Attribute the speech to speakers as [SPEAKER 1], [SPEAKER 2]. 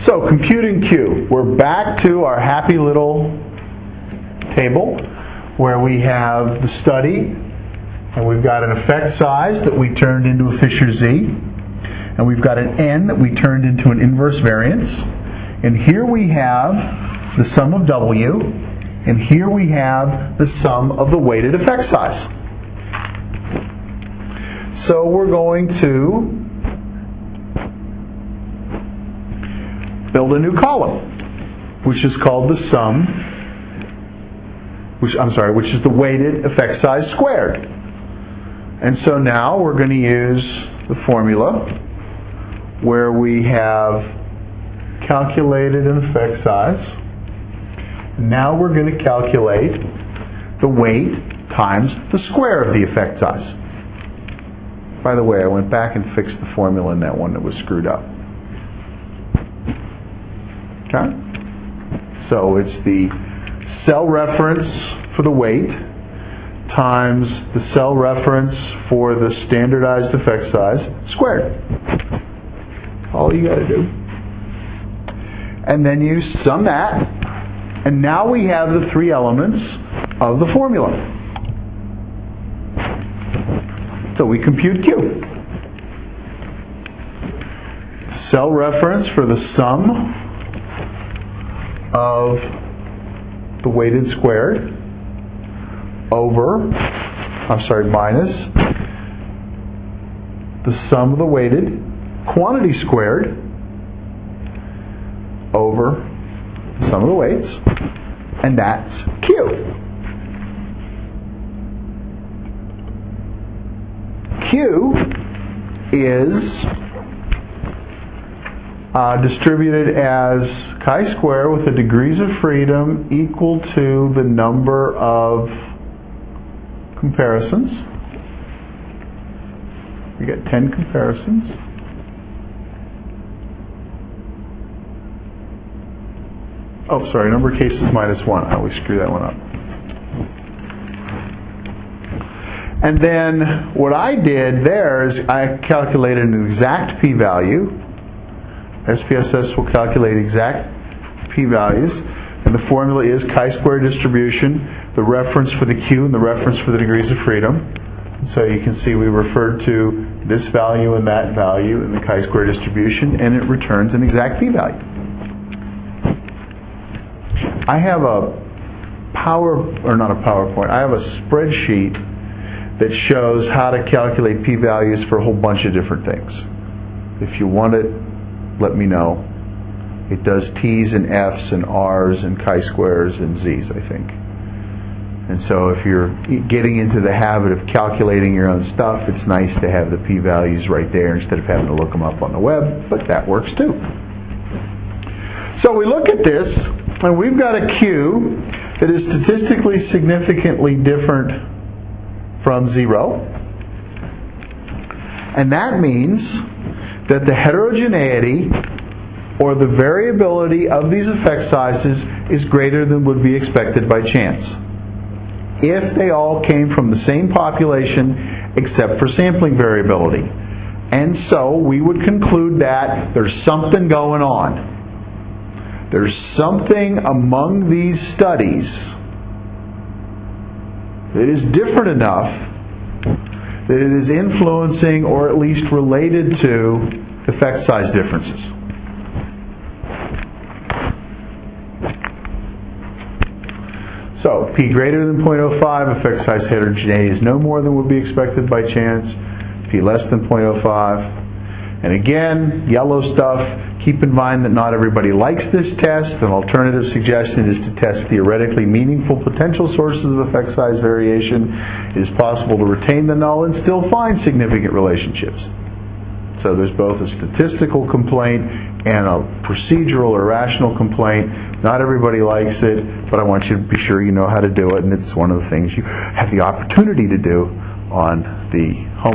[SPEAKER 1] So computing Q. We're back to our happy little table where we have the study, and we've got an effect size that we turned into a Fisher Z, and we've got an N that we turned into an inverse variance, and here we have the sum of W, and here we have the sum of the weighted effect size. So we're going to build a new column, which is called the sum, which is the weighted effect size squared. And so now we're going to use the formula where we have calculated an effect size. Now we're going to calculate the weight times the square of the effect size. By the way, I went back and fixed the formula in that one that was screwed up. Okay? So it's the cell reference for the weight times the cell reference for the standardized effect size squared. All you got to do. And then you sum that, and now we have the three elements of the formula. So we compute Q. Cell reference for the sum of the weighted squared minus the sum of the weighted quantity squared over the sum of the weights, and that's Q. Q is distributed as chi-square with the degrees of freedom equal to the number of comparisons. We get 10 comparisons. Oh, sorry, number of cases minus 1. I always screw that one up. And then what I did there is I calculated an exact p-value. SPSS will calculate exact p-values, and the formula is chi-square distribution, the reference for the Q and the reference for the degrees of freedom. And so you can see we referred to this value and that value in the chi-square distribution, and it returns an exact p-value. I have a I have a spreadsheet that shows how to calculate p-values for a whole bunch of different things. If you want it, let me know. It does T's and F's and R's and chi-squares and Z's, I think. And so if you're getting into the habit of calculating your own stuff, it's nice to have the p-values right there instead of having to look them up on the web, but that works too. So we look at this, and we've got a Q that is statistically significantly different from 0. And that means that the heterogeneity or the variability of these effect sizes is greater than would be expected by chance, if they all came from the same population except for sampling variability. And so we would conclude that there's something going on. There's something among these studies that is different enough that it is influencing or at least related to effect size differences. So, P greater than 0.05, effect size heterogeneity is no more than would be expected by chance. P less than 0.05. And again, yellow stuff, keep in mind that not everybody likes this test. An alternative suggestion is to test theoretically meaningful potential sources of effect size variation. It is possible to retain the null and still find significant relationships. So there's both a statistical complaint and a procedural or rational complaint. Not everybody likes it, but I want you to be sure you know how to do it, and it's one of the things you have the opportunity to do on the